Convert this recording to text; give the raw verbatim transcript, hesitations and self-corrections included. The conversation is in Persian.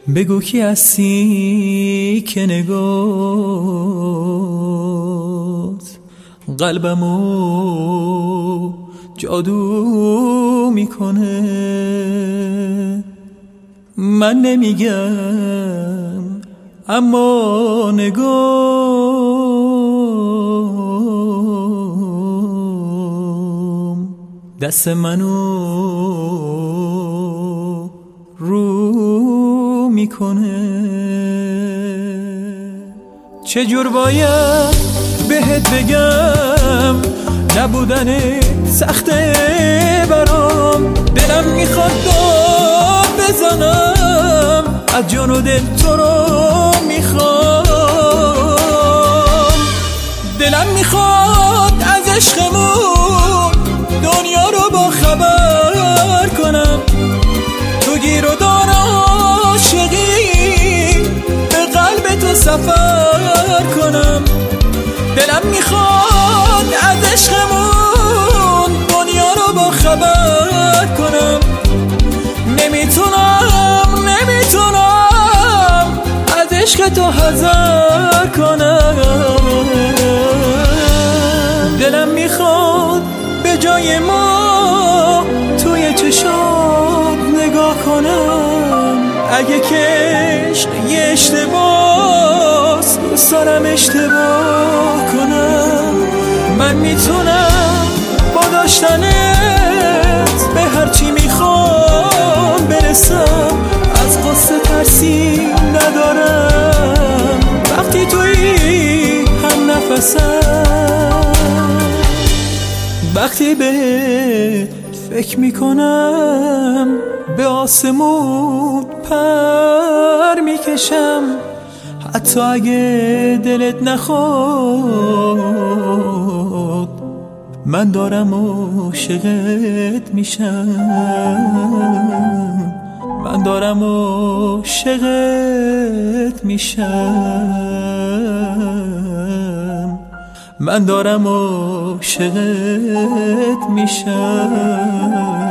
بگو کی هستی که نگات قلبمو جادو میکنه. من نمیگم اما نگام دست منو رو میکنه. چجور باید بهت بگم نبودن سخته برام، دلم میخواد داد بزنم از جان و دل تو رو میخوام. دلم میخواد از عشقمون دنیا رو با خبر کنم، تو گیر و دار عاشقی به قلب تو سفر کنم. دلم میخواد از عشقمون دنیا رو با خبر کنم، نمیتونم نمیتونم از عشق تو حذر کنم. دلم میخواد به جای ما توی چشات نگاه کنم، اگه که عشق یه اشتباس دوست دارم اشتباه کنم. من میتونم با داشتنت به هرچی میخوام برسم، از قصه ترسی ندارم وقتی توی هم نفسم. وقتی به فکر میکنم به آسمون پر میکشم، حتی اگه دلت نخواد من دارم عاشقت میشم، من دارم عاشقت میشم، من دارم عاشقت میشم.